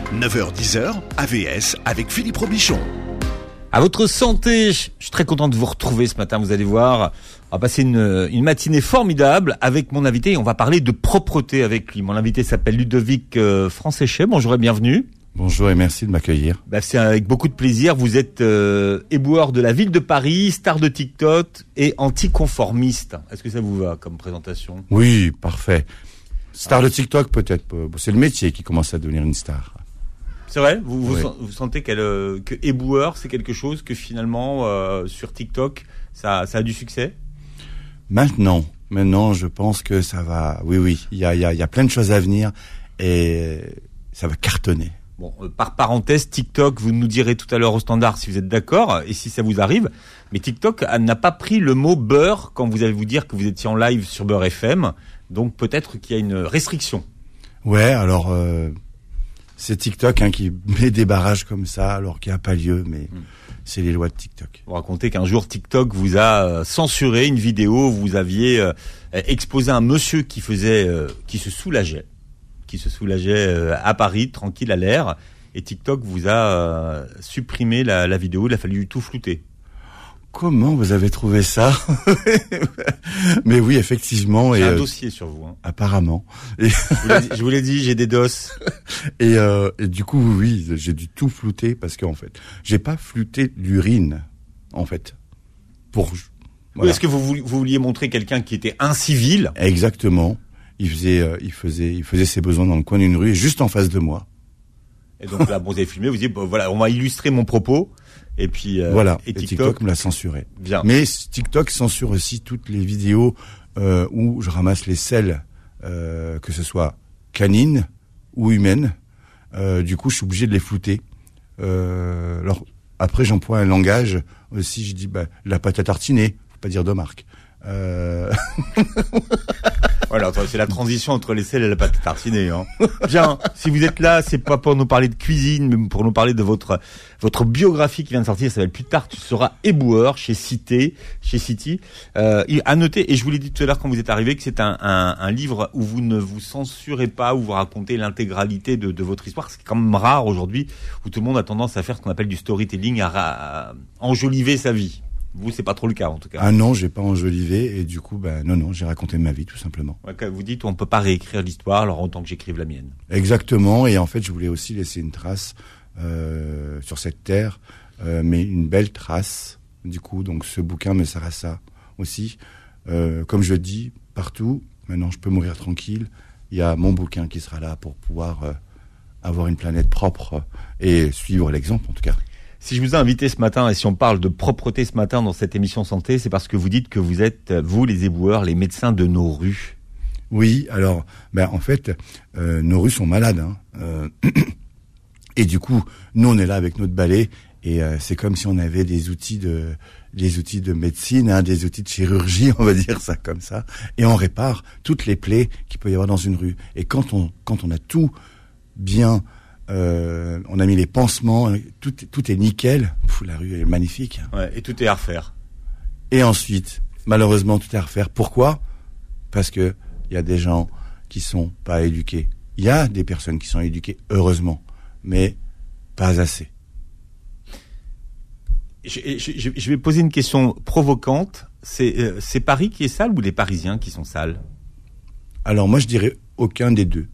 9h-10h, AVS avec Philippe Robichon. À votre santé, je suis très content de vous retrouver ce matin, vous allez voir. On va passer une matinée formidable avec mon invité et on va parler de propreté avec lui. Mon invité s'appelle Ludovic Francéchet. Bonjour et bienvenue. Bonjour et merci de m'accueillir. C'est avec beaucoup de plaisir. Vous êtes éboueur de la ville de Paris, star de TikTok et anticonformiste. Est-ce que ça vous va comme présentation ? Oui, parfait. Star de TikTok peut-être. C'est le métier qui commence à devenir une star. C'est vrai ? Vous sentez que éboueur, c'est quelque chose que finalement, sur TikTok, ça a du succès ? Maintenant, je pense que ça va. Oui, il y a plein de choses à venir et ça va cartonner. Bon, par parenthèse, TikTok, vous nous direz tout à l'heure au standard si vous êtes d'accord et si ça vous arrive. Mais TikTok n'a pas pris le mot beurre quand vous allez vous dire que vous étiez en live sur Beurre FM. Donc peut-être qu'il y a une restriction. Ouais, alors c'est TikTok qui met des barrages comme ça alors qu'il n'y a pas lieu, mais c'est les lois de TikTok. Vous racontez qu'un jour TikTok vous a censuré une vidéo où vous aviez exposé un monsieur qui se soulageait à Paris, tranquille à l'air, et TikTok vous a supprimé la vidéo, il a fallu tout flouter. Comment vous avez trouvé ça ? Mais oui, effectivement. J'ai un dossier sur vous. Apparemment. Je vous l'ai dit, j'ai des doses. Et du coup, oui, j'ai dû tout flouter parce qu'en fait, j'ai pas flouté l'urine, en fait. Voilà. Oui, est-ce que vous vouliez montrer quelqu'un qui était incivil ? Exactement. Il faisait ses besoins dans le coin d'une rue, juste en face de moi. Et donc là, vous avez filmé, vous dites, voilà, on va illustrer mon propos. Et puis voilà. Et TikTok me l'a censuré. Bien. Mais TikTok censure aussi toutes les vidéos où je ramasse les selles, que ce soit canines ou humaines. Du coup, je suis obligé de les flouter. Alors après, j'emploie un langage aussi. Je dis la pâte à tartiner. Faut pas dire de marque. Voilà, c'est la transition entre les selles et la pâte à tartiner. Bien, si vous êtes là, c'est pas pour nous parler de cuisine, mais pour nous parler de votre biographie qui vient de sortir. Ça s'appelle Plus tard, tu seras éboueur chez City. À noter, et je vous l'ai dit tout à l'heure quand vous êtes arrivé, que c'est un livre où vous ne vous censurez pas, où vous racontez l'intégralité de votre histoire. C'est quand même rare aujourd'hui, où tout le monde a tendance à faire ce qu'on appelle du storytelling, à enjoliver sa vie. Vous, c'est pas trop le cas, en tout cas. Ah non, j'ai pas enjolivé, et du coup, non, j'ai raconté ma vie, tout simplement. Ouais, vous dites, on peut pas réécrire l'histoire, alors autant que j'écrive la mienne. Exactement, et en fait, je voulais aussi laisser une trace sur cette terre, mais une belle trace. Du coup, donc ce bouquin me sert à ça aussi. Comme je dis, partout, maintenant je peux mourir tranquille, il y a mon bouquin qui sera là pour pouvoir avoir une planète propre et suivre l'exemple, en tout cas. Si je vous ai invité ce matin et si on parle de propreté ce matin dans cette émission santé, c'est parce que vous dites que vous êtes, vous les éboueurs, les médecins de nos rues. Oui, alors, en fait, nos rues sont malades. Et du coup, nous, on est là avec notre balai et c'est comme si on avait des outils de médecine, des outils de chirurgie, on va dire ça comme ça, et on répare toutes les plaies qu'il peut y avoir dans une rue. Et quand on a tout bien... on a mis les pansements, tout est nickel. La rue est magnifique. Ouais, et tout est à refaire. Et ensuite, malheureusement, tout est à refaire. Pourquoi ? Parce que il y a des gens qui sont pas éduqués. Il y a des personnes qui sont éduquées, heureusement, mais pas assez. Je vais poser une question provocante. C'est Paris qui est sale ou les Parisiens qui sont sales ? Alors moi, je dirais aucun des deux.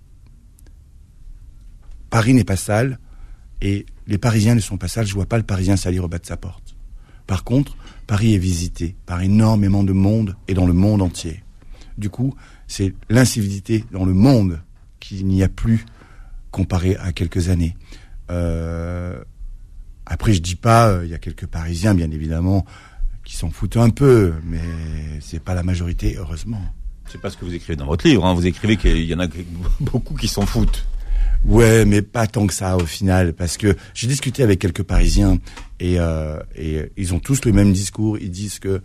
Paris n'est pas sale et les Parisiens ne sont pas sales. Je vois pas le Parisien salir au bas de sa porte. Par contre, Paris est visité par énormément de monde et dans le monde entier. Du coup, c'est l'incivilité dans le monde qu'il n'y a plus comparé à quelques années. Après, je dis pas, il y a quelques Parisiens, bien évidemment, qui s'en foutent un peu, mais c'est pas la majorité, heureusement. C'est pas ce que vous écrivez dans votre livre. Vous écrivez qu'il y en a beaucoup qui s'en foutent. Ouais, mais pas tant que ça au final, parce que j'ai discuté avec quelques Parisiens et ils ont tous le même discours. Ils disent que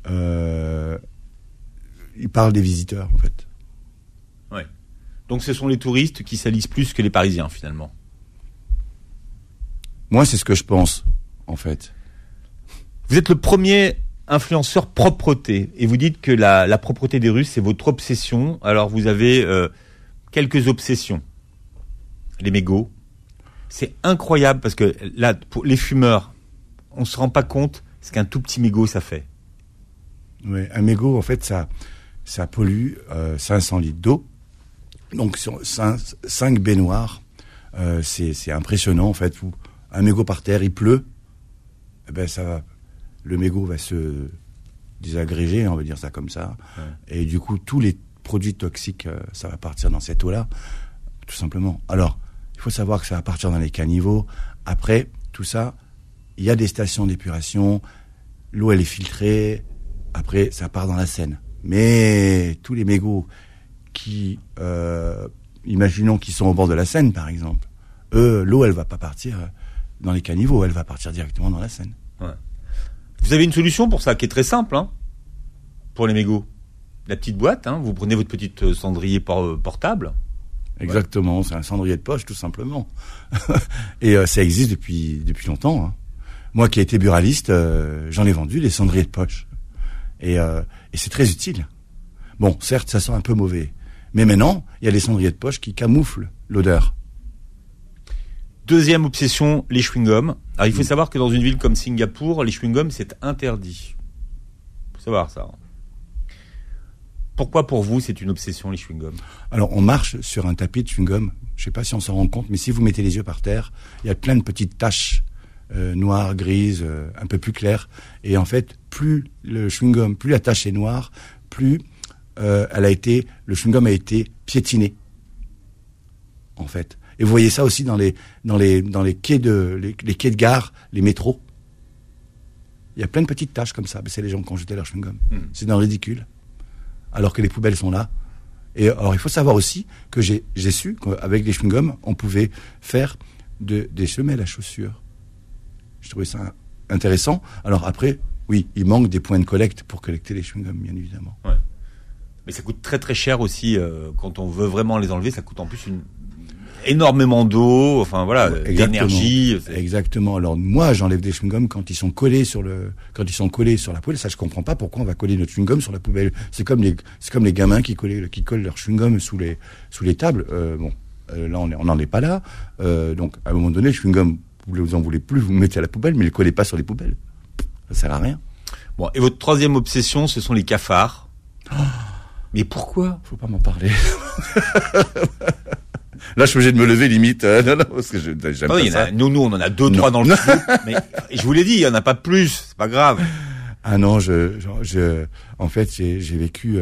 ils parlent des visiteurs en fait. Ouais. Donc ce sont les touristes qui salissent plus que les Parisiens finalement. Moi, c'est ce que je pense en fait. Vous êtes le premier influenceur propreté et vous dites que la propreté des rues c'est votre obsession. Alors vous avez quelques obsessions. Les mégots, C'est incroyable parce que là, pour les fumeurs, on se rend pas compte ce qu'un tout petit mégot ça fait. Ouais, un mégot, en fait, ça pollue 500 litres d'eau. Donc, sur 5 baignoires, c'est impressionnant, en fait. Un mégot par terre, il pleut, eh ben, le mégot va se désagréger, on va dire ça comme ça. Ouais. Et du coup, tous les produits toxiques, ça va partir dans cette eau-là, tout simplement. Alors, il faut savoir que ça va partir dans les caniveaux. Après, tout ça, il y a des stations d'épuration, l'eau, elle est filtrée. Après, ça part dans la Seine. Mais tous les mégots qui, imaginons qu'ils sont au bord de la Seine, par exemple, l'eau, elle va pas partir dans les caniveaux, elle va partir directement dans la Seine. Ouais. Vous avez une solution pour ça qui est très simple, hein, pour les mégots. La petite boîte, hein, vous prenez votre petite cendrier portable. Exactement, ouais. C'est un cendrier de poche, tout simplement. Et ça existe depuis longtemps. Hein. Moi qui ai été buraliste, j'en ai vendu des cendriers de poche. Et c'est très utile. Bon, certes, ça sent un peu mauvais. Mais maintenant, il y a des cendriers de poche qui camouflent l'odeur. Deuxième obsession, les chewing-gums. Alors, il faut savoir que dans une ville comme Singapour, les chewing-gums, c'est interdit. Il faut savoir ça. Pourquoi, pour vous, c'est une obsession, les chewing-gums ? Alors, on marche sur un tapis de chewing-gum. Je ne sais pas si on s'en rend compte, mais si vous mettez les yeux par terre, il y a plein de petites taches noires, grises, un peu plus claires. Et en fait, plus le chewing-gum, plus la tache est noire, plus le chewing-gum a été piétiné. En fait. Et vous voyez ça aussi dans les quais les quais de gare, les métros. Il y a plein de petites taches comme ça. C'est les gens qui ont jeté leur chewing-gum. C'est dans le ridicule. Alors que les poubelles sont là. Et alors, il faut savoir aussi que j'ai su qu'avec les chewing-gums, on pouvait faire des semelles à chaussures. Je trouvais ça intéressant. Alors après, oui, il manque des points de collecte pour collecter les chewing-gums, bien évidemment. Ouais. Mais ça coûte très très cher aussi. Quand on veut vraiment les enlever, ça coûte en plus énormément d'eau, enfin voilà, d'énergie. Exactement. Alors moi, j'enlève des chewing-gums quand ils sont collés sur la poubelle. Ça, je comprends pas pourquoi on va coller notre chewing-gum sur la poubelle. C'est comme les gamins qui collent leur chewing-gum sous les tables. Là, on n'en est pas là. Donc, à un moment donné, le chewing-gum, vous en voulez plus, vous le mettez à la poubelle, mais ne le collez pas sur les poubelles. Ça sert à rien. Bon, et votre troisième obsession, ce sont les cafards. Oh, mais pourquoi ? Faut pas m'en parler. Là, je suis obligé de me lever limite. Non, parce que j'aime pas ça. Nous, on en a 2-3 dans le studio. Mais je vous l'ai dit, il y en a pas plus. C'est pas grave. Ah non, en fait, j'ai vécu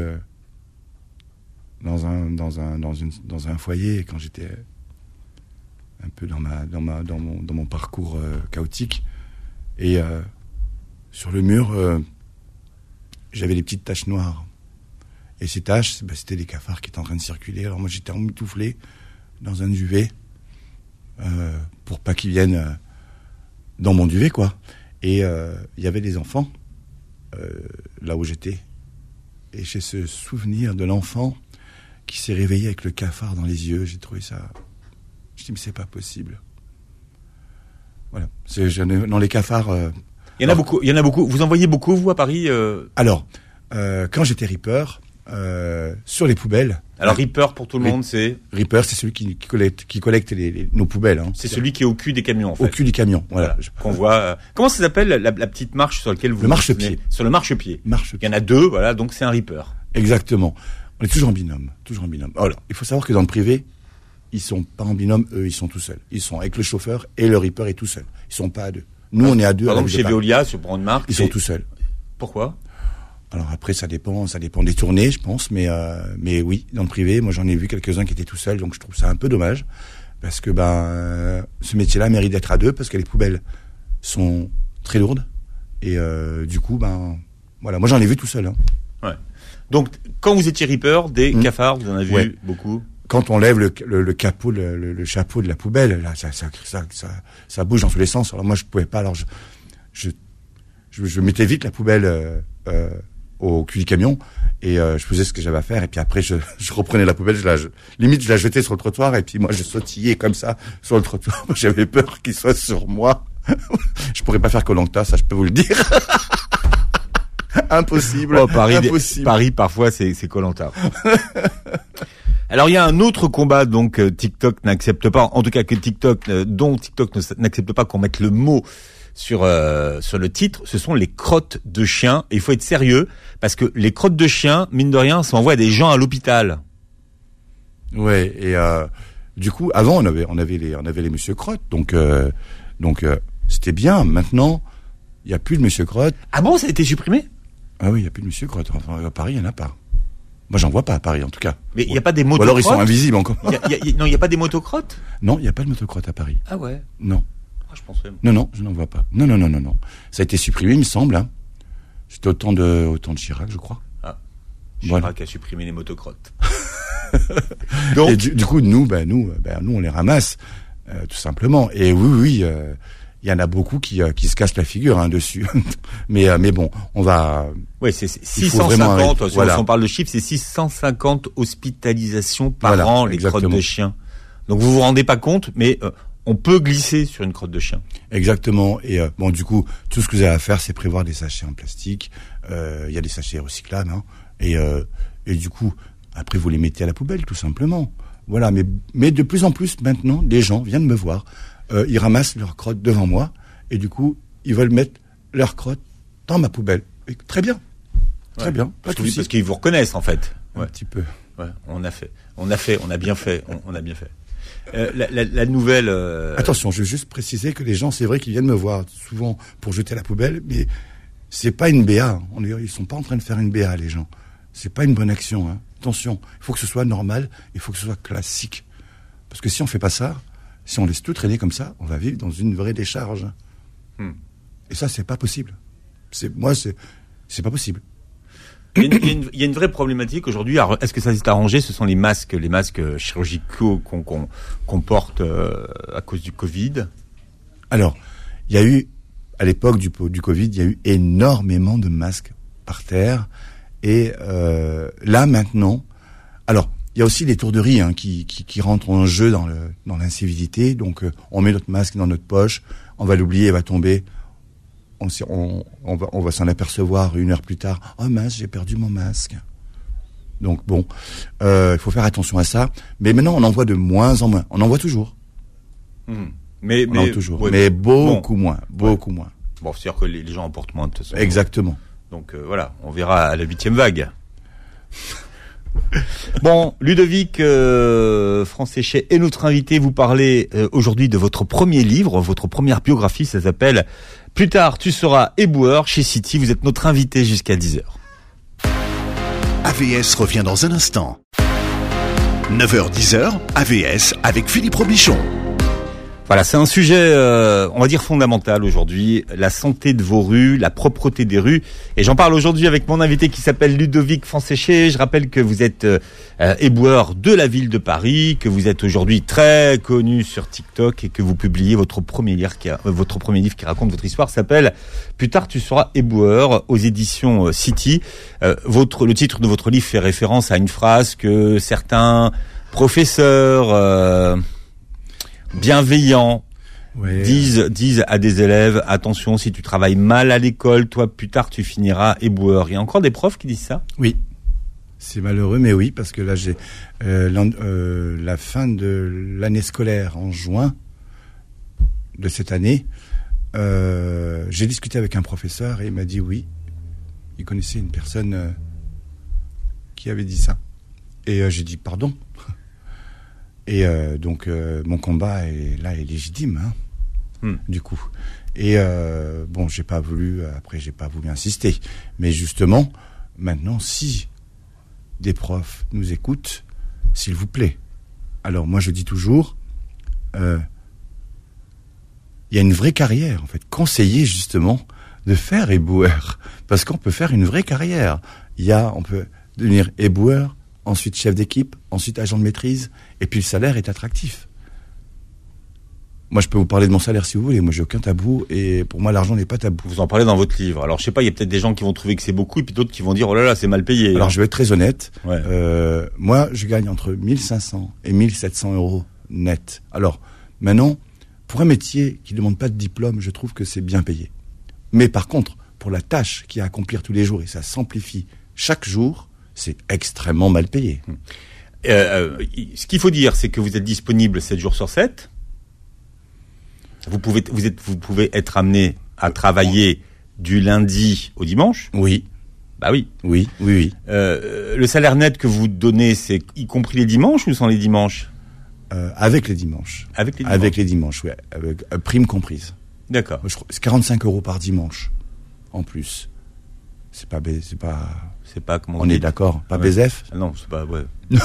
dans un foyer quand j'étais un peu dans mon parcours chaotique. Et sur le mur, j'avais des petites taches noires. Et ces taches, c'était des cafards qui étaient en train de circuler. Alors moi, j'étais emmitouflé dans un duvet pour pas qu'ils viennent dans mon duvet, quoi. Et il y avait des enfants là où j'étais. Et j'ai ce souvenir de l'enfant qui s'est réveillé avec le cafard dans les yeux. J'ai trouvé ça... Je dis, mais c'est pas possible. Voilà. Dans les cafards... Il y en a beaucoup. Vous en voyez beaucoup, vous, à Paris Alors, quand j'étais ripper... sur les poubelles. Alors Ripper pour tout le monde, c'est Ripper, c'est celui qui collecte nos poubelles. Hein. C'est celui qui est au cul des camions, en fait. Au cul du camion, voilà. Qu'on voit. Comment ça s'appelle la petite marche sur laquelle vous... Le marchepied. Sur le marchepied. Il y en a 2, voilà, donc c'est un Ripper. Exactement. On est toujours en binôme, Alors, il faut savoir que dans le privé, ils sont pas en binôme, eux, ils sont tout seuls. Ils sont avec le chauffeur et le Ripper est tout seul. Ils sont pas à 2. Nous, on est à 2. Par exemple, chez Veolia, sur une marque, ils sont tout seuls. Pourquoi ? Alors après, ça dépend des tournées, je pense, mais oui, dans le privé, moi j'en ai vu quelques-uns qui étaient tout seuls, donc je trouve ça un peu dommage, parce que ce métier-là mérite d'être à 2, parce que les poubelles sont très lourdes, et du coup, voilà, moi j'en ai vu tout seul. Hein. Ouais. Donc, quand vous étiez Ripper, des cafards, vous en avez vu beaucoup ? Quand on lève le capot, le chapeau de la poubelle, là, ça bouge dans tous les sens. Alors moi je pouvais pas, alors je mettais vite la poubelle au cul du camion et je faisais ce que j'avais à faire et puis après je reprenais la poubelle, limite je la jetais sur le trottoir et puis moi je sautillais comme ça sur le trottoir. J'avais peur qu'il soit sur moi. Je pourrais pas faire Koh-Lanta, ça je peux vous le dire. Impossible. Paris, impossible. Paris parfois c'est Koh-Lanta. Alors il y a un autre combat donc TikTok n'accepte pas, en tout cas que dont TikTok n'accepte pas qu'on mette le mot sur le titre, ce sont les crottes de chiens. Et il faut être sérieux parce que les crottes de chiens, mine de rien, ça envoie des gens à l'hôpital. Ouais, et du coup, avant on avait les Monsieur Crotte, donc c'était bien. Maintenant, il y a plus de Monsieur Crotte. Ah bon, ça a été supprimé? Ah oui, il y a plus de Monsieur Crotte. Enfin, à Paris, il y en a pas. Moi, j'en vois pas à Paris, en tout cas. Mais il y a pas des Ou motocrottes? alors ils sont invisibles encore. Non, il y a pas des motocrottes? Non, il y a pas de motocrotte à Paris. Ah ouais. Non. Ah, je pensais. Non, je n'en vois pas. Non. Ça a été supprimé, il me semble. Hein. C'était au temps de Chirac, je crois. Ah. Voilà. Chirac a supprimé les motocrottes. Donc, et du coup, nous, on les ramasse, tout simplement. Et oui, il y en a beaucoup qui se cassent la figure dessus. mais bon, on va. Ouais, c'est 650. Si voilà. on parle de chiffres, c'est 650 hospitalisations par voilà, an, les exactement. crottes de chiens. Donc vous vous rendez pas compte, mais on peut glisser sur une crotte de chien. Exactement. Et bon, du coup, tout ce que vous avez à faire, c'est prévoir des sachets en plastique. Il y a des sachets recyclables. Hein, et du coup, après, vous les mettez à la poubelle, tout simplement. Voilà. Mais de plus en plus, maintenant, des gens viennent me voir. Ils ramassent leurs crottes devant moi. Et du coup, ils veulent mettre leurs crottes dans ma poubelle. Et très bien. Très bien. Parce qu'ils vous reconnaissent, en fait. Un petit peu. Ouais, on a bien fait. La nouvelle. Attention, je veux juste préciser que les gens, c'est vrai qu'ils viennent me voir souvent pour jeter à la poubelle, mais c'est pas une BA. Ils sont pas en train de faire une BA, les gens. C'est pas une bonne action. Hein. Attention, il faut que ce soit normal, il faut que ce soit classique. Parce que si on fait pas ça, si on laisse tout traîner comme ça, on va vivre dans une vraie décharge. Et ça, c'est pas possible. C'est pas possible. Il y a une vraie problématique aujourd'hui. Alors, est-ce que ça s'est arrangé? Ce sont les masques chirurgicaux qu'on porte à cause du Covid. Alors, il y a eu, à l'époque du Covid, il y a eu énormément de masques par terre. Et là, maintenant... Alors, il y a aussi les tourderies qui rentrent en jeu dans l'incivilité. Donc, on met notre masque dans notre poche, on va l'oublier, il va tomber... On va s'en apercevoir 1 heure plus tard. Oh mince, j'ai perdu mon masque. Donc bon, il faut faire attention à ça. Mais maintenant, on en voit de moins en moins. On en voit toujours. Mais beaucoup moins. Bon, c'est-à-dire que les gens en portent moins de toute façon. Exactement. Donc voilà, on verra à la 8e vague. Bon, Ludovic Franc-Séchet est notre invité. Vous parlez aujourd'hui de votre premier livre, votre première biographie. Ça s'appelle « Plus tard, tu seras éboueur » chez City. Vous êtes notre invité jusqu'à 10h. AVS revient dans un instant. 9h-10h, AVS avec Philippe Robichon. Voilà, c'est un sujet, on va dire fondamental aujourd'hui, la santé de vos rues, la propreté des rues. Et j'en parle aujourd'hui avec mon invité qui s'appelle Ludovic Franc-Séchet. Je rappelle que vous êtes éboueur de la ville de Paris, que vous êtes aujourd'hui très connu sur TikTok et que vous publiez votre premier livre qui raconte votre histoire, s'appelle « Plus tard, tu seras éboueur » aux éditions City. Le titre de votre livre fait référence à une phrase que certains professeurs... bienveillants disent à des élèves: attention, si tu travailles mal à l'école, toi plus tard tu finiras éboueur. Il y a encore des profs qui disent ça? Oui, c'est malheureux, mais oui, parce que là j'ai la fin de l'année scolaire en juin de cette année. J'ai discuté avec un professeur et il m'a dit oui, il connaissait une personne qui avait dit ça. Et j'ai dit pardon. Et donc mon combat est légitime, du coup. Et bon, j'ai pas voulu insister. Mais justement, maintenant, si des profs nous écoutent, s'il vous plaît. Alors moi, je dis toujours, il y a une vraie carrière, en fait. Conseiller justement de faire éboueur, parce qu'on peut faire une vraie carrière. On peut devenir éboueur, ensuite chef d'équipe, ensuite agent de maîtrise, et puis le salaire est attractif. Moi, je peux vous parler de mon salaire si vous voulez. Moi, j'ai aucun tabou, et pour moi, l'argent n'est pas tabou. Vous en parlez dans votre livre. Alors, je sais pas, il y a peut-être des gens qui vont trouver que c'est beaucoup, et puis d'autres qui vont dire, oh là là, c'est mal payé. Alors, je vais être très honnête. Ouais. Moi, je gagne entre 1500 et 1700 euros net. Alors, maintenant, pour un métier qui ne demande pas de diplôme, je trouve que c'est bien payé. Mais par contre, pour la tâche qu'il y a à accomplir tous les jours, et ça s'amplifie chaque jour, c'est extrêmement mal payé. Ce qu'il faut dire, c'est que vous êtes disponible 7 jours sur 7. Vous pouvez être amené à travailler du lundi au dimanche. Oui. Bah oui. Oui. Le salaire net que vous donnez, c'est y compris les dimanches ou sans les dimanches? Avec les dimanches. Avec les dimanches, oui. Avec prime comprise. D'accord. Je crois, c'est 45 € par dimanche, en plus. C'est pas comment on est d'accord. Pas BZF? Ah non, c'est pas, ouais.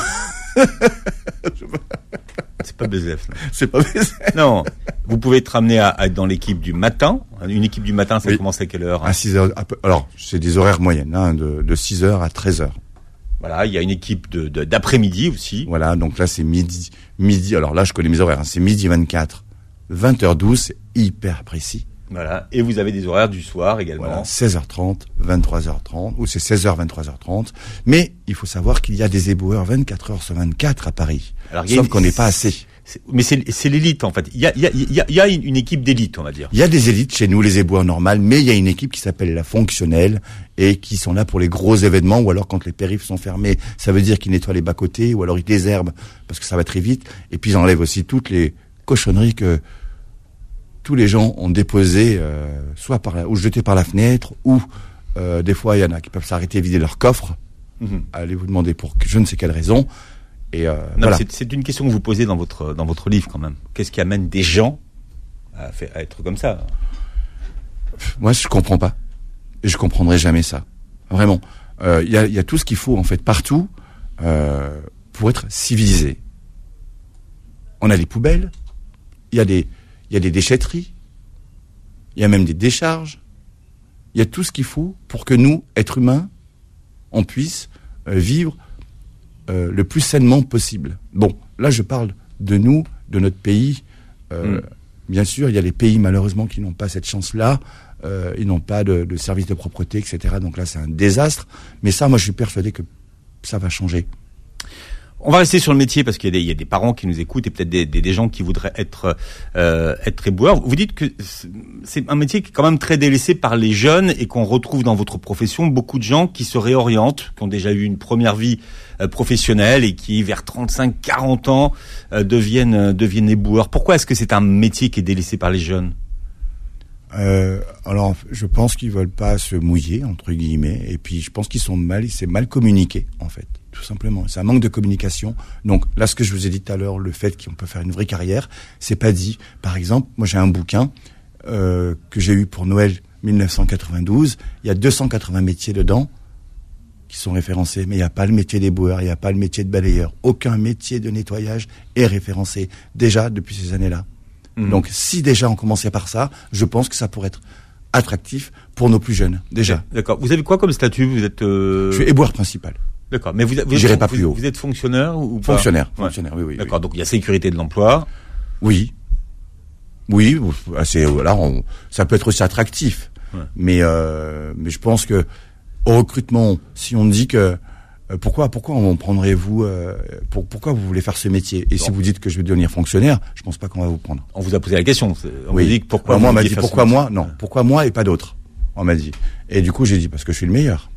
C'est pas BZF. Non. C'est pas BZF. Non. Vous pouvez être amené à être dans l'équipe du matin. Une équipe du matin, ça commence à quelle heure? À 6h. Alors, c'est des horaires moyennes, hein, de 6h à 13h. Voilà, il y a une équipe d'après-midi aussi. Voilà, donc là, c'est midi. Alors là, je connais mes horaires, hein, c'est midi 24, 20h12, c'est hyper précis. Voilà, et vous avez des horaires du soir également. Voilà, 16h30, 23h30, ou c'est 16h, 23h30. Mais il faut savoir qu'il y a des éboueurs 24h sur 24 à Paris. Alors, sauf qu'on n'est pas assez. Mais c'est l'élite, en fait. Il y a une équipe d'élite, on va dire. Il y a des élites chez nous, les éboueurs normales, mais il y a une équipe qui s'appelle la fonctionnelle et qui sont là pour les gros événements, ou alors quand les périphes sont fermés, ça veut dire qu'ils nettoient les bas-côtés, ou alors ils désherbent parce que ça va très vite, et puis ils enlèvent aussi toutes les cochonneries que tous les gens ont déposées, soit ou jetées par la fenêtre, ou des fois il y en a qui peuvent s'arrêter et vider leur coffre. Allez vous demander pour je ne sais quelle raison. Et voilà. C'est une question que vous posez dans votre livre quand même. Qu'est-ce qui amène des gens à être comme ça? Moi, je comprends pas. Et je comprendrai jamais ça. Vraiment. Il y a tout ce qu'il faut en fait partout pour être civilisé. On a des poubelles. Il y a des déchetteries. Il y a même des décharges. Il y a tout ce qu'il faut pour que nous, êtres humains, on puisse vivre le plus sainement possible. Bon, là je parle de nous, de notre pays. Bien sûr, il y a les pays malheureusement qui n'ont pas cette chance-là. Ils n'ont pas de service de propreté, etc. Donc là c'est un désastre. Mais ça, moi je suis persuadé que ça va changer. On va rester sur le métier parce qu'il y a des parents qui nous écoutent et peut-être des gens qui voudraient être éboueurs. Vous dites que c'est un métier qui est quand même très délaissé par les jeunes et qu'on retrouve dans votre profession beaucoup de gens qui se réorientent, qui ont déjà eu une première vie professionnelle et qui vers 35-40 ans deviennent éboueurs. Pourquoi est-ce que c'est un métier qui est délaissé par les jeunes? Alors, je pense qu'ils veulent pas se mouiller entre guillemets, et puis je pense c'est mal communiqué en fait, tout simplement. C'est un manque de communication. Donc là, ce que je vous ai dit tout à l'heure, le fait qu'on peut faire une vraie carrière, c'est pas dit. Par exemple, moi j'ai un bouquin que j'ai eu pour Noël 1992. Il y a 280 métiers dedans qui sont référencés, mais il n'y a pas le métier d'éboueur, il n'y a pas le métier de balayeur. Aucun métier de nettoyage est référencé déjà depuis ces années-là. Donc, si déjà on commençait par ça, je pense que ça pourrait être attractif pour nos plus jeunes, déjà. D'accord. Vous avez quoi comme statut? Vous êtes Je suis éboueur principal. D'accord. Mais j'irai pas plus haut. Vous êtes fonctionnaire ou pas? Fonctionnaire, oui. D'accord. Donc, il y a sécurité de l'emploi. Oui, ça peut être aussi attractif. Ouais. Mais je pense que au recrutement, si on dit que pourquoi on prendrait-vous pourquoi vous voulez faire ce métier? Et si vous dites que je vais devenir fonctionnaire, je pense pas qu'on va vous prendre. On vous a posé la question. On vous dit pourquoi. Moi, on m'a dit pourquoi moi? Non, pourquoi moi et pas d'autres? On m'a dit. Et du coup, j'ai dit parce que je suis le meilleur.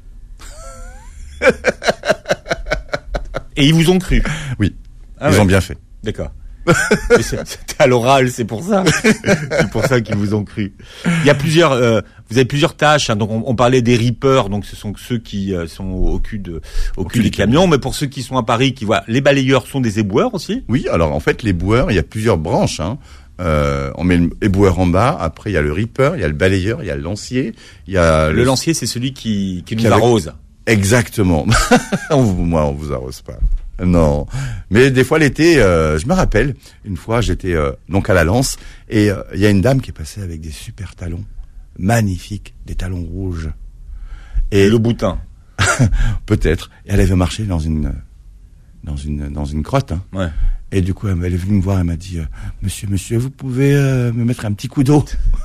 Et ils vous ont cru? Oui. Ils ont bien fait. D'accord. C'était à l'oral, c'est pour ça. C'est pour ça qu'ils vous ont cru. Il y a plusieurs, vous avez plusieurs tâches. Hein, donc on parlait des reapers, donc ce sont ceux qui sont au cul des camions. Mais pour ceux qui sont à Paris, qui voient, les balayeurs sont des éboueurs aussi. Oui, alors en fait, l'éboueur, il y a plusieurs branches. Hein. On met l'éboueur en bas. Après, il y a le reaper, il y a le balayeur, il y a le lancier. Il y a le lancier, c'est celui qui nous arrose. Exactement. Moi, on vous arrose pas. Non, mais des fois l'été, je me rappelle, une fois j'étais donc à la Lance et il y a une dame qui est passée avec des super talons, magnifiques, des talons rouges. Et le boutin. Peut-être. Et elle avait marché dans une crotte. Hein. Ouais. Et du coup, elle est venue me voir, elle m'a dit, monsieur, vous pouvez me mettre un petit coup d'eau.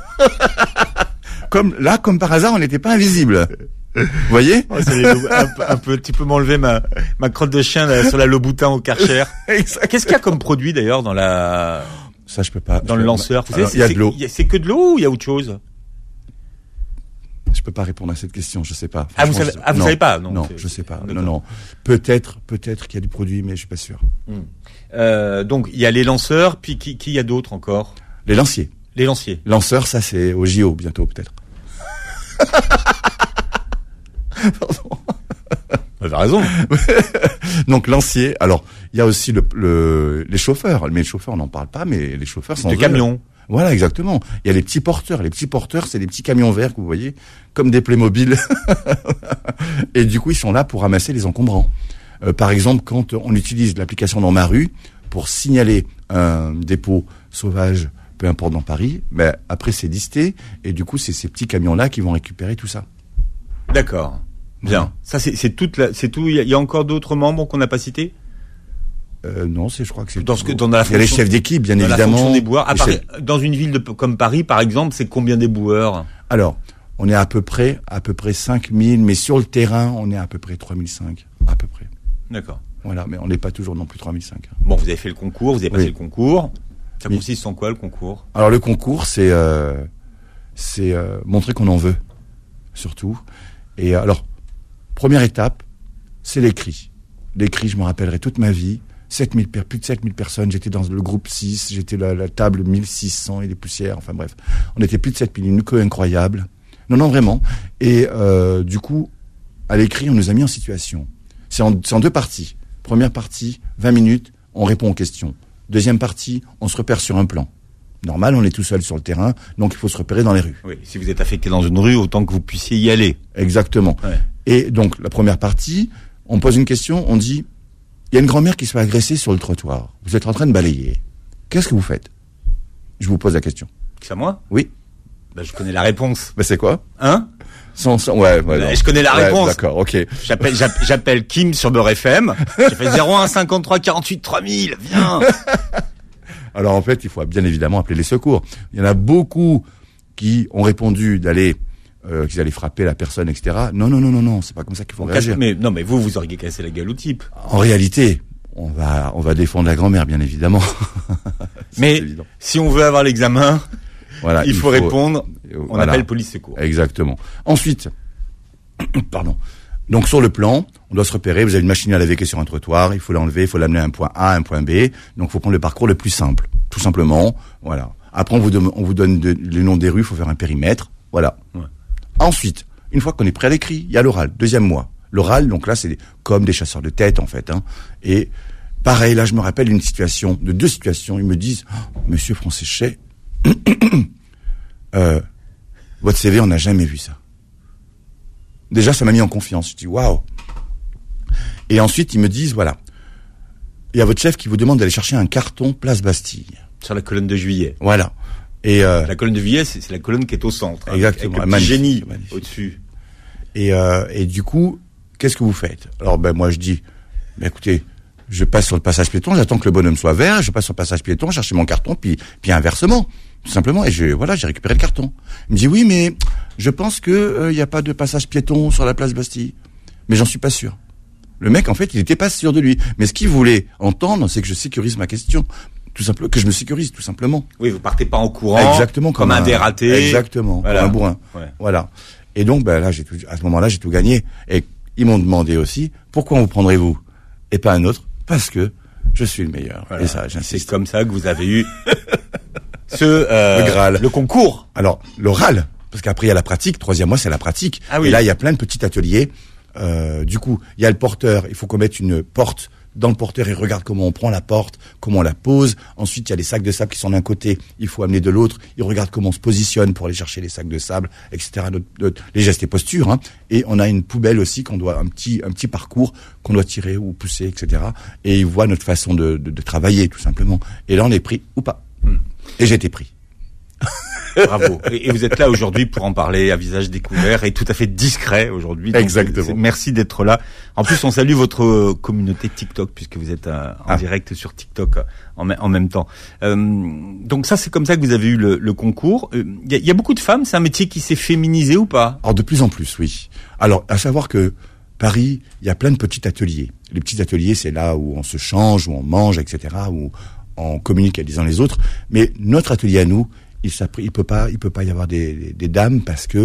Comme par hasard, on n'était pas invisible. Vous voyez? Un peu, tu peux m'enlever ma crotte de chien là, sur la Louboutin au Karcher. Qu'est-ce qu'il y a comme produit d'ailleurs dans la... Ça, je peux pas. Dans le lanceur. Il y a de l'eau. C'est que de l'eau ou il y a autre chose? peux pas répondre à cette question, je sais pas. Ah, vous savez pas? Non, je sais pas. Non. Peut-être qu'il y a du produit, mais je suis pas sûr. Donc, il y a les lanceurs, puis qui y a d'autres encore? Les lanciers. Les lanciers. Lanceurs, ça c'est au JO bientôt peut-être. Pardon. Vous avez raison. Donc lancier. Alors il y a aussi les chauffeurs. Mais les chauffeurs on n'en parle pas, mais les chauffeurs sont de camions. Voilà, exactement. Il y a les petits porteurs. Les petits porteurs, c'est des petits camions verts que vous voyez, comme des Playmobil. Et du coup, ils sont là pour ramasser les encombrants. Par exemple, quand on utilise l'application dans ma rue pour signaler un dépôt sauvage, peu importe dans Paris, mais après c'est listé et du coup c'est ces petits camions-là qui vont récupérer tout ça. D'accord. Bien. Ça c'est tout. Il y a encore d'autres membres qu'on n'a pas cités? Non, je crois que c'est dans il y a les chefs d'équipe, bien évidemment. La fonction des boueurs. Dans une ville comme Paris, par exemple, c'est combien d'éboueurs? Alors, on est à peu près 5000, mais sur le terrain, on est à peu près 3005, à peu près. D'accord. Voilà, mais on n'est pas toujours non plus 3005. Bon, vous avez fait le concours, vous avez passé le concours. Ça consiste en quoi, le concours? Alors, le concours, c'est montrer qu'on en veut, surtout. Et alors, première étape, c'est l'écrit. L'écrit, je me rappellerai toute ma vie. Plus de 7000 personnes, j'étais dans le groupe 6, j'étais la table 1600 et des poussières, enfin bref. On était plus de 7000, une queue incroyable. Non, vraiment. Et du coup, à l'écrit, on nous a mis en situation. C'est en 2 parties. Première partie, 20 minutes, on répond aux questions. Deuxième partie, on se repère sur un plan. Normal, on est tout seul sur le terrain, donc il faut se repérer dans les rues. Oui, si vous êtes affecté dans une rue, autant que vous puissiez y aller. Exactement. Ouais. Et donc, la première partie, on pose une question, on dit... Il y a une grand-mère qui se fait agresser sur le trottoir. Vous êtes en train de balayer. Qu'est-ce que vous faites? Je vous pose la question. C'est à moi? Oui. Je connais la réponse. C'est quoi? Hein? Je connais la réponse. D'accord, ok. J'appelle Kim sur Beurre FM. J'ai fait 01 53 48 3000. Viens. Alors en fait, il faut bien évidemment appeler les secours. Il y en a beaucoup qui ont répondu qu'ils allaient frapper la personne, etc. Non, c'est pas comme ça qu'il faut réagir. Mais vous auriez cassé la gueule au type. En réalité, on va défendre la grand-mère, bien évidemment. Mais évident. Si on veut avoir l'examen, voilà, il faut répondre. On appelle police secours. Exactement. Ensuite, pardon. Donc sur le plan, on doit se repérer. Vous avez une machine à laver qui est sur un trottoir. Il faut l'enlever, il faut l'amener à un point A, à un point B. Donc il faut prendre le parcours le plus simple, tout simplement. Voilà. Après, on vous donne les noms des rues. Il faut faire un périmètre. Voilà. Ouais. Ensuite, une fois qu'on est prêt à l'écrit, il y a l'oral, 2e mois. L'oral, donc là, c'est comme des chasseurs de tête, en fait. Et pareil, là, je me rappelle de 2 situations. Ils me disent, Monsieur Francéchet, votre CV, on n'a jamais vu ça. Déjà, ça m'a mis en confiance. Je dis, waouh. Et ensuite, ils me disent, voilà, il y a votre chef qui vous demande d'aller chercher un carton place Bastille. Sur la colonne de Juillet. Voilà. Et la colonne de Juillet, c'est la colonne qui est au centre. Exactement. Avec le petit génie au-dessus. Et du coup, qu'est-ce que vous faites? Alors, moi, je dis, écoutez, je passe sur le passage piéton, j'attends que le bonhomme soit vert, je passe sur le passage piéton, chercher mon carton, puis inversement, tout simplement. Et j'ai récupéré le carton. Il me dit, oui, mais je pense que il y a pas de passage piéton sur la place Bastille. Mais j'en suis pas sûr. Le mec, en fait, il était pas sûr de lui. Mais ce qu'il voulait entendre, c'est que je sécurise ma question. Tout simplement, que je me sécurise, tout simplement. Oui, vous partez pas en courant. Exactement. Comme un dératé. Exactement. Voilà. Comme un bourrin. Ouais. Voilà. Et donc, là, à ce moment-là, j'ai tout gagné. Et ils m'ont demandé aussi, pourquoi vous prendrez-vous et pas un autre? Parce que je suis le meilleur. Voilà. Et ça, j'insiste. C'est comme ça que vous avez eu le Graal. Le concours. Alors, l'oral. Parce qu'après, il y a la pratique. 3e mois, c'est la pratique. Ah oui. Et là, il y a plein de petits ateliers. Du coup, il y a le porteur. Il faut qu'on mette une porte dans le porteur, il regarde comment on prend la porte, comment on la pose. Ensuite, il y a les sacs de sable qui sont d'un côté, il faut amener de l'autre. Il regarde comment on se positionne pour aller chercher les sacs de sable, etc. Les gestes et postures. Et on a une poubelle aussi un petit parcours qu'on doit tirer ou pousser, etc. Et il voit notre façon de travailler, tout simplement. Et là, on est pris ou pas. Et j'ai été pris. Bravo. Et vous êtes là aujourd'hui pour en parler à visage découvert et tout à fait discret aujourd'hui. Donc exactement. Merci d'être là. En plus, on salue votre communauté TikTok puisque vous êtes en direct sur TikTok en même temps. Donc ça, c'est comme ça que vous avez eu le concours. Il y a beaucoup de femmes. C'est un métier qui s'est féminisé ou pas? Alors de plus en plus, oui. Alors à savoir que Paris, il y a plein de petits ateliers. Les petits ateliers, c'est là où on se change, où on mange, etc., où on communique les uns les autres. Mais notre atelier à nous, il peut pas y avoir des dames parce que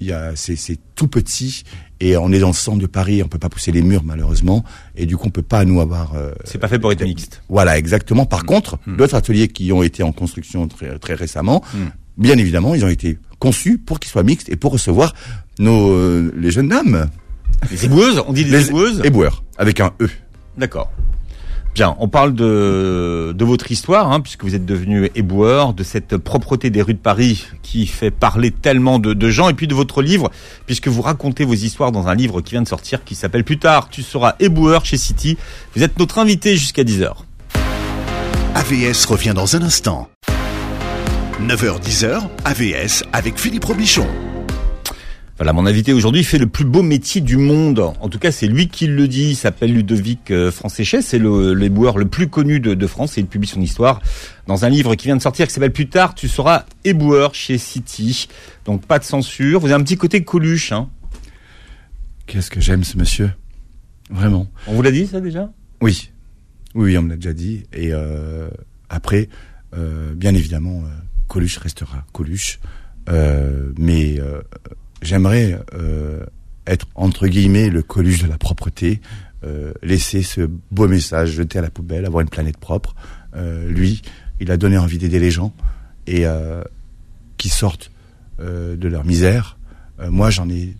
c'est tout petit et on est dans le centre de Paris, on peut pas pousser les murs malheureusement et du coup on peut pas nous avoir. C'est pas fait pour être mixte. Voilà, exactement. Par contre, d'autres ateliers qui ont été en construction très très récemment, bien évidemment, ils ont été conçus pour qu'ils soient mixtes et pour recevoir les jeunes dames. Les éboueuses, on dit les éboueuses. Éboueurs avec un E. D'accord. Bien, on parle de votre histoire, puisque vous êtes devenu éboueur, de cette propreté des rues de Paris qui fait parler tellement de gens, et puis de votre livre, puisque vous racontez vos histoires dans un livre qui vient de sortir, qui s'appelle Plus tard, tu seras éboueur chez City. Vous êtes notre invité jusqu'à 10h. AVS revient dans un instant. 9h-10h, AVS avec Philippe Robichon. Voilà, mon invité aujourd'hui fait le plus beau métier du monde. En tout cas, c'est lui qui le dit. Il s'appelle Ludovic Franséchet. C'est l'éboueur le plus connu de France et il publie son histoire dans un livre qui vient de sortir qui s'appelle Plus tard, tu seras éboueur chez City. Donc, pas de censure. Vous avez un petit côté Coluche, Qu'est-ce que j'aime ce monsieur. Vraiment. On vous l'a dit, ça, déjà? Oui. Oui, on me l'a déjà dit. Et après, bien évidemment, Coluche restera Coluche. Mais j'aimerais être, entre guillemets, le Coluche de la propreté, laisser ce beau message, jeter à la poubelle, avoir une planète propre. Lui, il a donné envie d'aider les gens et qui sortent de leur misère. Moi, j'en ai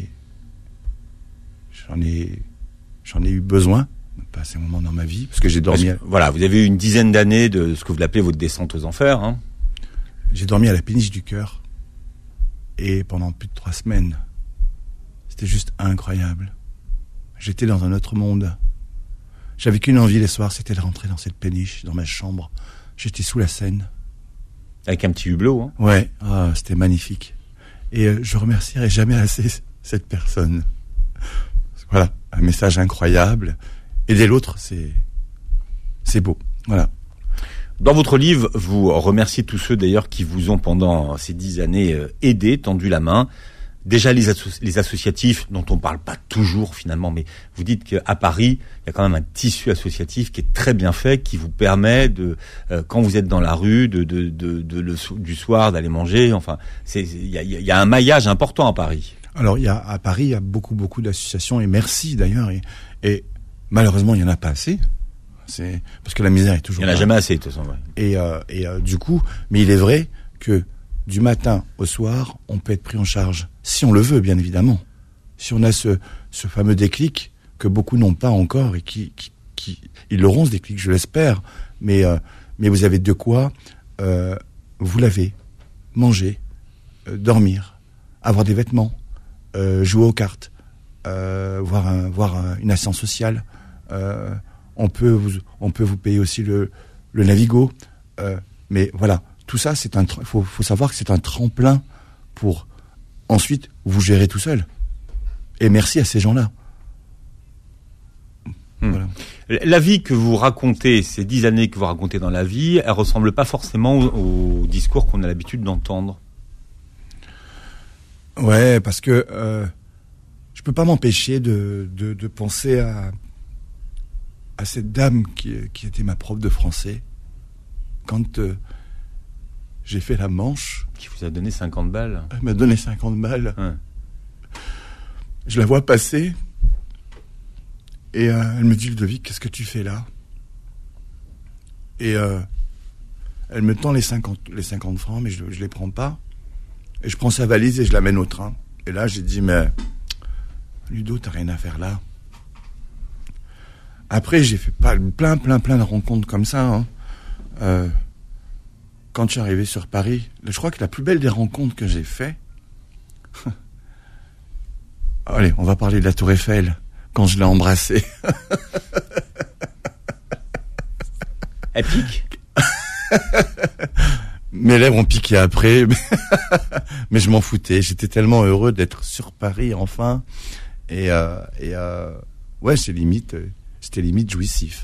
eu besoin, passer un moment dans ma vie, parce que j'ai dormi. Voilà, vous avez eu une dizaine d'années de ce que vous appelez votre descente aux enfers. J'ai dormi à la péniche du cœur. Et pendant plus de 3 semaines, c'était juste incroyable. J'étais dans un autre monde. J'avais qu'une envie les soirs, c'était de rentrer dans cette péniche, dans ma chambre. J'étais sous la Seine. Avec un petit hublot, Ouais, c'était magnifique. Et je remercierai jamais assez cette personne. Voilà, un message incroyable. Aider l'autre, c'est beau. Voilà. Dans votre livre, vous remerciez tous ceux d'ailleurs qui vous ont pendant ces 10 années aidé, tendu la main. Déjà les associatifs dont on parle pas toujours finalement, mais vous dites qu'à Paris, il y a quand même un tissu associatif qui est très bien fait, qui vous permet de, quand vous êtes dans la rue, du soir d'aller manger. Enfin, il y a un maillage important à Paris. Alors à Paris, il y a beaucoup d'associations et merci d'ailleurs et malheureusement il y en a pas assez. C'est parce que la misère est toujours. Il n'y en a jamais assez de toute façon. Ouais. Et du coup, mais il est vrai que du matin au soir, on peut être pris en charge si on le veut, bien évidemment. Si on a ce fameux déclic que beaucoup n'ont pas encore et qui ils l'auront ce déclic, je l'espère. Mais vous avez de quoi vous laver, manger, dormir, avoir des vêtements, jouer aux cartes, voir une assistance sociale. On peut vous payer aussi le Navigo, mais voilà, tout ça faut savoir que c'est un tremplin pour ensuite vous gérer tout seul. Et merci à ces gens-là. Voilà. La vie que vous racontez, ces 10 années que vous racontez dans la vie, elle ressemble pas forcément au discours qu'on a l'habitude d'entendre. Ouais, parce que je peux pas m'empêcher de penser à cette dame qui était ma prof de français quand j'ai fait la Manche. Qui vous a donné 50 balles. Elle m'a donné 50 balles. Ouais. Je la vois passer et elle me dit: Ludovic, qu'est-ce que tu fais là? Et elle me tend les 50 francs, mais je les prends pas. Et je prends sa valise et je l'amène au train. Et là, j'ai dit: mais Ludo, t'as rien à faire là. Après, j'ai fait plein de rencontres comme ça. Quand je suis arrivé sur Paris, je crois que la plus belle des rencontres que j'ai fait... Allez, on va parler de la Tour Eiffel, quand je l'ai embrassée. Elle pique. Mes lèvres ont piqué après, mais je m'en foutais. J'étais tellement heureux d'être sur Paris, enfin. Et ouais, c'était limite jouissif.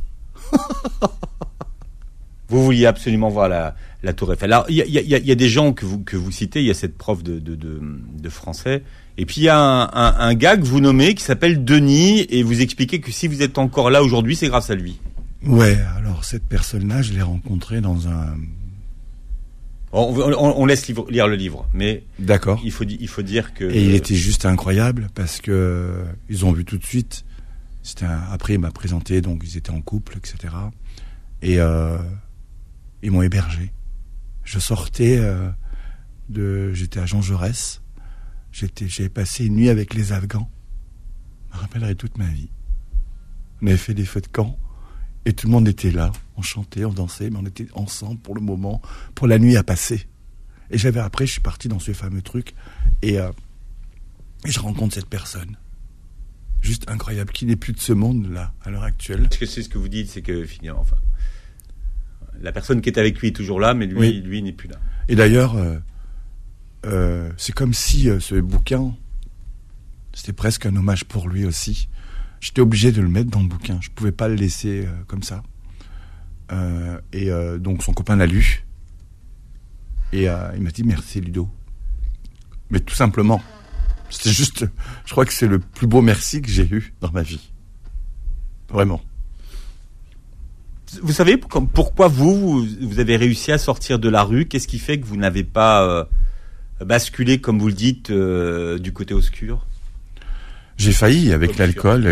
Vous vouliez absolument voir la Tour Eiffel. Alors, il y a des gens que vous citez, il y a cette prof de français, et puis il y a un gars que vous nommez qui s'appelle Denis, et vous expliquez que si vous êtes encore là aujourd'hui, c'est grâce à lui. Ouais, alors cette personne-là, je l'ai rencontrée dans On laisse lire le livre, mais D'accord. il faut dire que... Et il était juste incroyable parce que ils ont vu tout de suite. Après, il m'a présenté, donc ils étaient en couple, etc. Et ils m'ont hébergé. Je sortais j'étais à Jean Jaurès. J'avais passé une nuit avec les Afghans. Je me rappellerai toute ma vie. On avait fait des feux de camp et tout le monde était là. On chantait, on dansait, mais on était ensemble pour le moment, pour la nuit à passer. Et après, je suis parti dans ce fameux truc et je rencontre cette personne. Juste incroyable, qui n'est plus de ce monde-là, à l'heure actuelle. Parce que c'est ce que vous dites, c'est que finalement, enfin, la personne qui est avec lui est toujours là, mais lui n'est plus là. Et d'ailleurs, c'est comme si ce bouquin, c'était presque un hommage pour lui aussi. J'étais obligé de le mettre dans le bouquin. Je pouvais pas le laisser comme ça. Donc son copain l'a lu. Et il m'a dit merci Ludo. Mais tout simplement. C'était juste, je crois que c'est le plus beau merci que j'ai eu dans ma vie. Vraiment. Vous savez pourquoi vous avez réussi à sortir de la rue? Qu'est-ce qui fait que vous n'avez pas basculé, comme vous le dites, du côté obscur? J'ai failli avec l'alcool.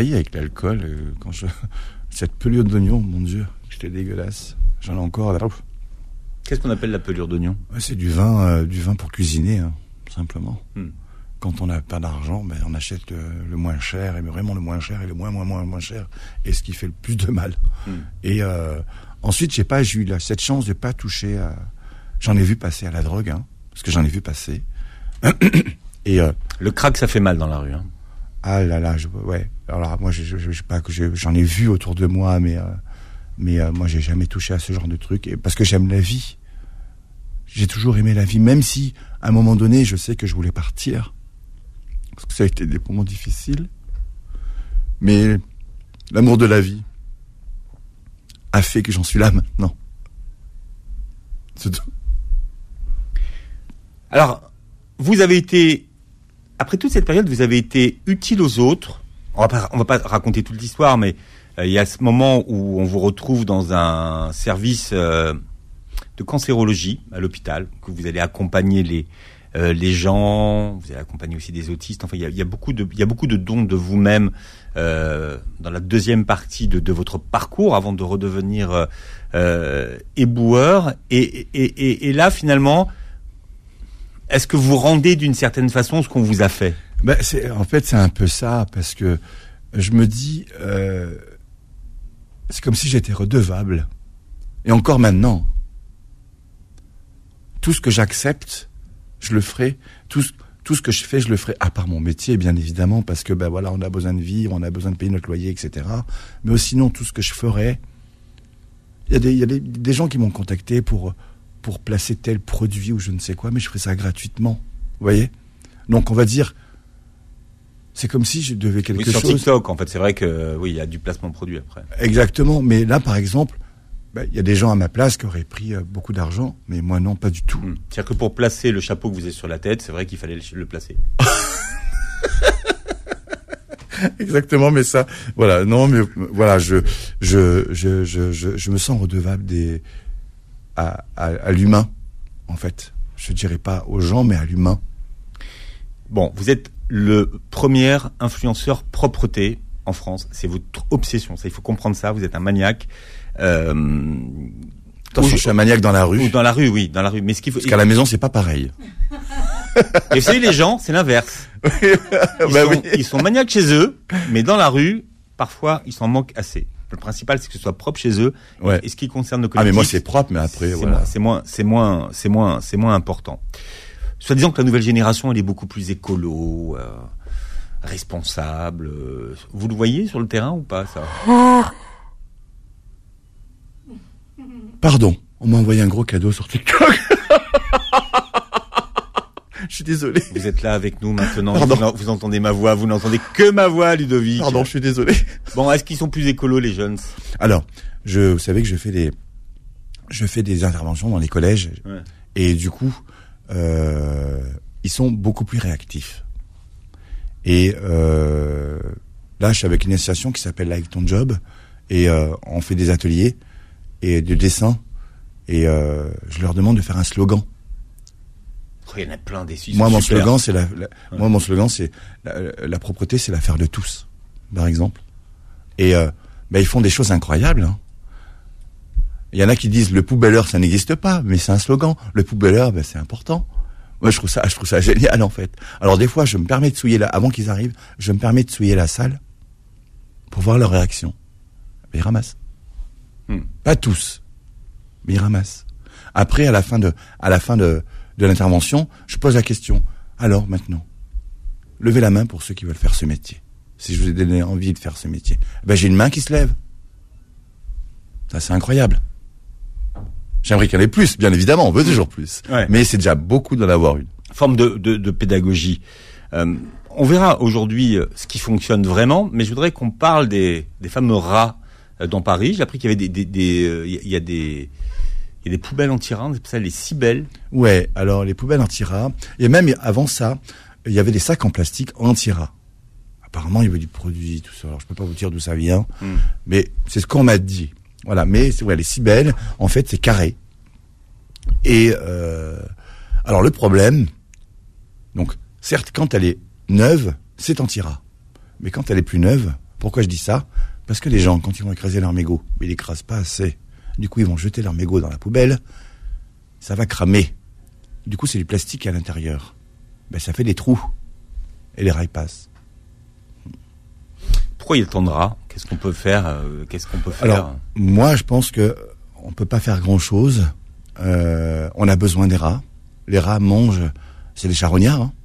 Cette pelure d'oignon, mon Dieu, c'était dégueulasse. J'en ai encore là. Qu'est-ce qu'on appelle la pelure d'oignon? C'est du vin pour cuisiner, hein, simplement. Quand on n'a pas d'argent, on achète le moins cher, et vraiment le moins cher, et le moins cher, et ce qui fait le plus de mal. Et ensuite, j'ai eu cette chance de pas toucher à... J'en ai vu passer à la drogue, hein, parce que j'en ai vu passer. Et le crack, ça fait mal dans la rue, hein. Ah là là, ouais. Alors moi, j'en ai vu autour de moi, mais moi, j'ai jamais touché à ce genre de truc, et parce que j'aime la vie. J'ai toujours aimé la vie, même si, à un moment donné, je sais que je voulais partir, parce que ça a été des moments difficiles. Mais l'amour de la vie a fait que j'en suis là maintenant. C'est tout. Alors, vous avez été... Après toute cette période, vous avez été utile aux autres. On va pas raconter toute l'histoire, mais il y a ce moment où on vous retrouve dans un service de cancérologie à l'hôpital, que vous allez accompagner les gens, vous allez accompagner aussi des autistes. Enfin, il y a beaucoup de dons de vous-même dans la deuxième partie de votre parcours avant de redevenir éboueur. Et là, finalement, est-ce que vous rendez d'une certaine façon ce qu'on vous a fait? C'est un peu ça, parce que je me dis, c'est comme si j'étais redevable. Et encore maintenant, tout ce que j'accepte, je le ferai. Tout ce que je fais, je le ferai. À part mon métier, bien évidemment, parce que on a besoin de vivre, on a besoin de payer notre loyer, etc. Mais sinon, tout ce que je ferai, il y a des gens qui m'ont contacté pour placer tel produit ou je ne sais quoi, mais je ferai ça gratuitement. Vous voyez? Donc on va dire, c'est comme si je devais quelque chose. Sur TikTok, en fait, c'est vrai que il y a du placement de produit après. Exactement, mais là, par exemple, il y a des gens à ma place qui auraient pris beaucoup d'argent, mais moi non, pas du tout. C'est-à-dire que pour placer le chapeau que vous avez sur la tête, c'est vrai qu'il fallait le placer. Exactement, mais ça, voilà, non, mais voilà, je me sens redevable à l'humain, en fait. Je dirais pas aux gens, mais à l'humain. Bon, vous êtes le premier influenceur propreté en France. C'est votre obsession. Ça, il faut comprendre ça. Vous êtes un maniaque. Attention, je suis un maniaque dans la rue. Ou dans la rue, oui, dans la rue. Mais ce qu'il faut. Parce qu'à la maison, c'est pas pareil. Et vous savez, les gens, c'est l'inverse. Ils sont maniaques chez eux, mais dans la rue, parfois, ils s'en manquent assez. Le principal, c'est que ce soit propre chez eux. Ouais. Et ce qui concerne nos collectifs. Ah, mais moi, c'est propre, mais après, voilà. C'est moins important. Soit disant que la nouvelle génération, elle est beaucoup plus écolo, responsable. Vous le voyez sur le terrain ou pas, ça? Pardon, on m'a envoyé un gros cadeau sur TikTok. Je suis désolé. Vous êtes là avec nous maintenant. Vous entendez ma voix. Vous n'entendez que ma voix, Ludovic. Pardon, je suis désolé. Bon, est-ce qu'ils sont plus écolos, les jeunes? Alors, vous savez que je fais des interventions dans les collèges. Ouais. Et du coup, ils sont beaucoup plus réactifs. Et là, je suis avec une association qui s'appelle Like Ton Job. Et on fait des ateliers et de dessin. Et je leur demande de faire un slogan. Il y en a plein des sujets. Moi, mon slogan, c'est la propreté, c'est l'affaire de tous, par exemple. Et ils font des choses incroyables. Hein. Il y en a qui disent le poubelleur, ça n'existe pas, mais c'est un slogan. Le poubelleur, c'est important. Moi, je trouve ça génial, en fait. Alors, des fois, je me permets de souiller avant qu'ils arrivent, je me permets de souiller la salle pour voir leur réaction. Ils ramassent. Pas tous, mais ils ramassent. Après, à la fin de l'intervention, je pose la question. Alors, maintenant, levez la main pour ceux qui veulent faire ce métier. Si je vous ai donné envie de faire ce métier. J'ai une main qui se lève. Ça, c'est incroyable. J'aimerais qu'il y en ait plus, bien évidemment, on veut toujours plus. Ouais. Mais c'est déjà beaucoup d'en avoir une. Forme de pédagogie. On verra aujourd'hui ce qui fonctionne vraiment, mais je voudrais qu'on parle des fameux rats dans Paris. J'ai appris qu'il y avait il y a des poubelles anti-rats, c'est ça, les cibelles. Ouais, alors les poubelles anti-rats, et même avant ça, il y avait des sacs en plastique anti-rats. Apparemment, il y avait du produit, tout ça. Alors, je peux pas vous dire d'où ça vient, mais c'est ce qu'on m'a dit. Voilà, mais les cibelles, en fait, c'est carré. Et alors le problème, donc certes, quand elle est neuve, c'est anti-rat. Mais quand elle est plus neuve, pourquoi je dis ça ? Parce que les gens, quand ils vont écraser leur mégot, ils l'écrasent pas assez. Du coup, ils vont jeter leur mégot dans la poubelle. Ça va cramer. Du coup, c'est du plastique à l'intérieur. Ça fait des trous. Et les rails passent. Pourquoi il y a tant de rats ? Qu'est-ce qu'on peut faire ? Alors, moi, je pense que on peut pas faire grand-chose. On a besoin des rats. Les rats mangent... C'est des charognards. Hein.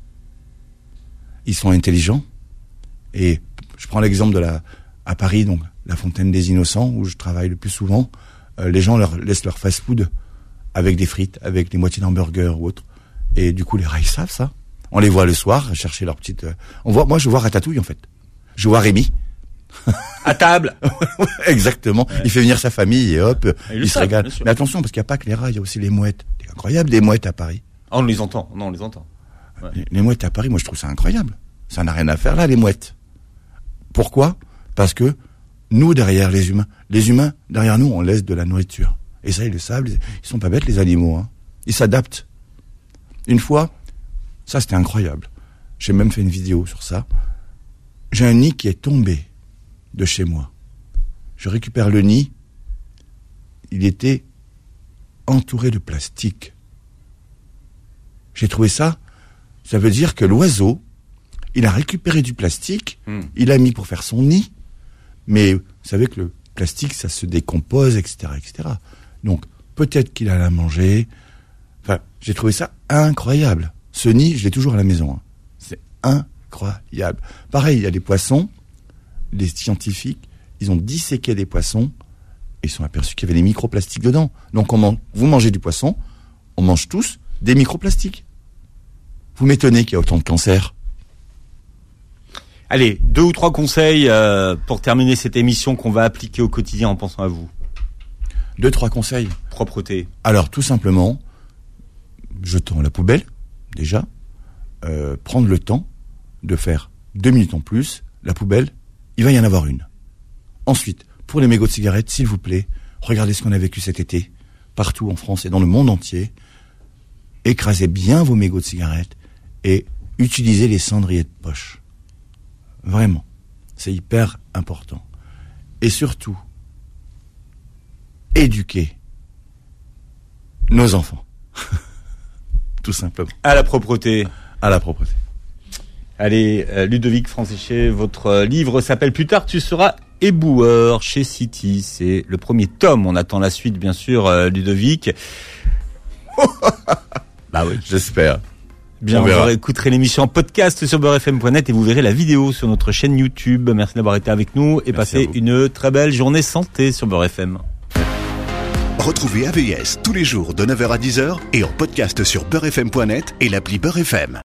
Ils sont intelligents. Et je prends l'exemple à Paris, donc la Fontaine des Innocents, où je travaille le plus souvent. Les gens leur laissent leur fast-food avec des frites, avec des moitiés d'hamburger ou autre. Et du coup, les rats, ils savent ça. On les voit le soir chercher leur petite... Moi, je vois Ratatouille, en fait. Je vois Rémi. À table. Exactement. Ouais. Il fait venir sa famille et hop, il se régale. Mais attention, parce qu'il n'y a pas que les rats, il y a aussi les mouettes. C'est incroyable, des mouettes à Paris. Ah, on les entend. Ouais. Les mouettes à Paris, moi, je trouve ça incroyable. Ça n'a rien à faire là, les mouettes. Pourquoi ? Parce que nous, derrière les humains, derrière nous, on laisse de la nourriture. Et ça, ils le savent. Ils sont pas bêtes, les animaux. Hein. Ils s'adaptent. Une fois, ça, c'était incroyable. J'ai même fait une vidéo sur ça. J'ai un nid qui est tombé de chez moi. Je récupère le nid. Il était entouré de plastique. J'ai trouvé ça. Ça veut dire que l'oiseau, il a récupéré du plastique, il a mis pour faire son nid, mais vous savez que le plastique, ça se décompose, etc., etc. Donc, peut-être qu'il allait manger. Enfin, j'ai trouvé ça incroyable. Ce nid, je l'ai toujours à la maison. Hein. C'est incroyable. Pareil, il y a des poissons. Les scientifiques, ils ont disséqué des poissons et ils sont aperçus qu'il y avait des microplastiques dedans. Donc, vous mangez du poisson, on mange tous des microplastiques. Vous m'étonnez qu'il y ait autant de cancers. Allez, 2 ou 3 conseils pour terminer cette émission qu'on va appliquer au quotidien en pensant à vous. 2-3 conseils. Propreté. Alors, tout simplement, jetons à la poubelle, déjà. Prendre le temps de faire 2 minutes en plus. La poubelle, il va y en avoir une. Ensuite, pour les mégots de cigarettes, s'il vous plaît, regardez ce qu'on a vécu cet été, partout en France et dans le monde entier. Écrasez bien vos mégots de cigarettes et utilisez les cendriers de poche. Vraiment, c'est hyper important. Et surtout, éduquez nos enfants. Tout simplement. À la propreté. À la propreté. Allez, Ludovic Francéchet, votre livre s'appelle Plus tard tu seras éboueur chez City. C'est le premier tome. On attend la suite, bien sûr, Ludovic. Bah oui, j'espère. Bien, vous écouterez l'émission en podcast sur beurrefm.net et vous verrez la vidéo sur notre chaîne YouTube. Merci d'avoir été avec nous et passez une très belle journée santé sur Beurre FM. Retrouvez AVS tous les jours de 9h à 10h et en podcast sur beurrefm.net et l'appli Beurre FM.